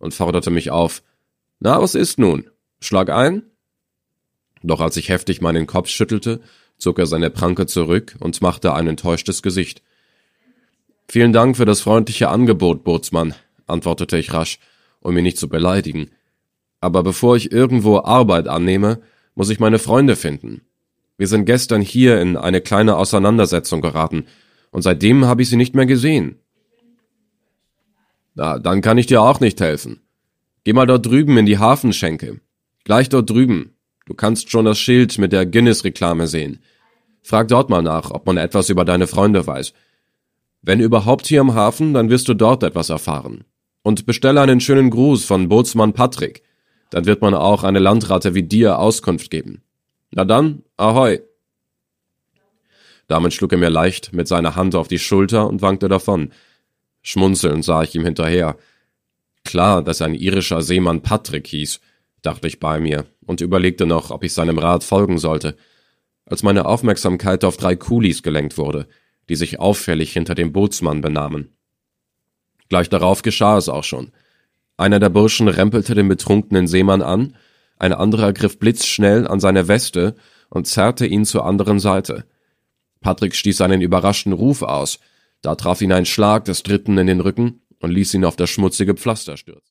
und forderte mich auf. »Na, was ist nun? Schlag ein?« Doch als ich heftig meinen Kopf schüttelte, zog er seine Pranke zurück und machte ein enttäuschtes Gesicht. »Vielen Dank für das freundliche Angebot, Bootsmann«, antwortete ich rasch, um ihn nicht zu beleidigen. »Aber bevor ich irgendwo Arbeit annehme, muss ich meine Freunde finden. Wir sind gestern hier in eine kleine Auseinandersetzung geraten, und seitdem habe ich sie nicht mehr gesehen.« »Na, dann kann ich dir auch nicht helfen. Geh mal dort drüben in die Hafenschenke. Gleich dort drüben. Du kannst schon das Schild mit der Guinness-Reklame sehen. Frag dort mal nach, ob man etwas über deine Freunde weiß. Wenn überhaupt hier am Hafen, dann wirst du dort etwas erfahren. Und bestelle einen schönen Gruß von Bootsmann Patrick. Dann wird man auch eine Landratte wie dir Auskunft geben. Na dann, ahoi!« Damit schlug er mir leicht mit seiner Hand auf die Schulter und wankte davon. Schmunzelnd sah ich ihm hinterher. Klar, dass ein irischer Seemann Patrick hieß, dachte ich bei mir und überlegte noch, ob ich seinem Rat folgen sollte, als meine Aufmerksamkeit auf 3 Coolies gelenkt wurde, die sich auffällig hinter dem Bootsmann benahmen. Gleich darauf geschah es auch schon. Einer der Burschen rempelte den betrunkenen Seemann an, ein anderer griff blitzschnell an seine Weste und zerrte ihn zur anderen Seite. Patrick stieß einen überraschten Ruf aus, da traf ihn ein Schlag des Dritten in den Rücken und ließ ihn auf das schmutzige Pflaster stürzen.